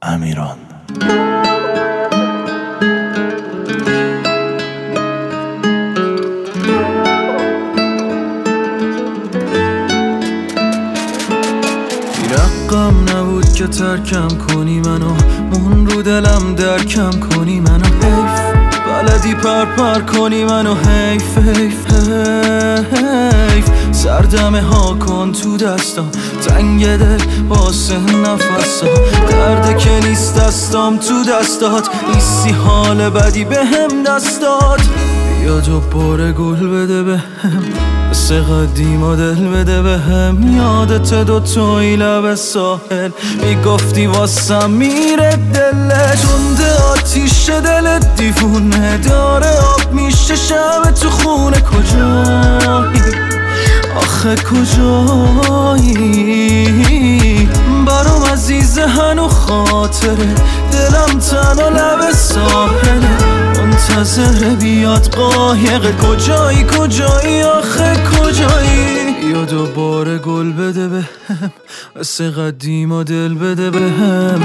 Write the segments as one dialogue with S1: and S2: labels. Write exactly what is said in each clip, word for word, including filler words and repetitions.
S1: امیران. رقم نبود که ترکم کنی منو، مون رو دلم درکم کنی منو، حیف بلدی پر پر کنی منو، حیف حیف حیف سردمه ها کن تو دستم، تنگ دل واسه نفسم، درده که نیست دستم تو دستات، نیستی حال بدی به هم دستات، بیا دوباره گل بده به هم، مثل قدیما دل بده به هم، یادت دوتایی لب ساحل میگفتی واسم میره دلت، تنده آتیش دلت دیوونه داره، آب میشه شب تو خونه، کجایی آخه کجایی برام عزیز هنو خاطره، دلم تنها لب ساحله منتظر بیاد قایق، کجایی کجایی آخه کجایی، یا دوباره گل بده به هم، مثل قدیما دل بده به هم.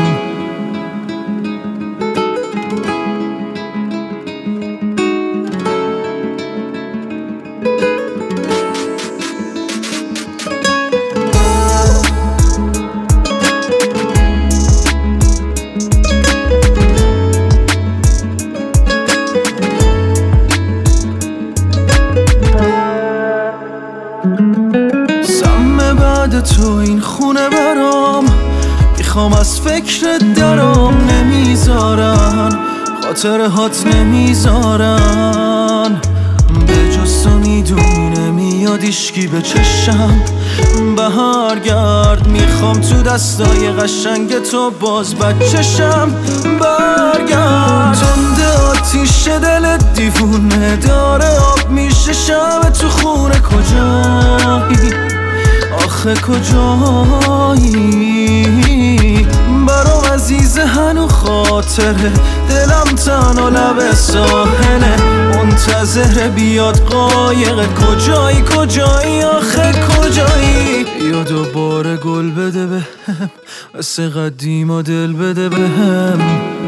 S1: سم بعد تو این خونه برام، میخوام از فکر درام، نمیذارن خاطره هات نمیذارن، به جز تو میدونی نمیاد ایشکی به چشم، بهار گرد میخوام تو دستای قشنگ تو باز بچشم، برگرد تنده آتیش دلت دیوونه داره، آب میشه شب تو خونه، کجایی آخه کجایی برام عزیز هنو خاطره، دلم تنها لب ساحله منتظر بیاد قایق، کجایی کجایی آخه کجایی، یا دوباره گل بده به هم، مثل قدیما دل بده به هم.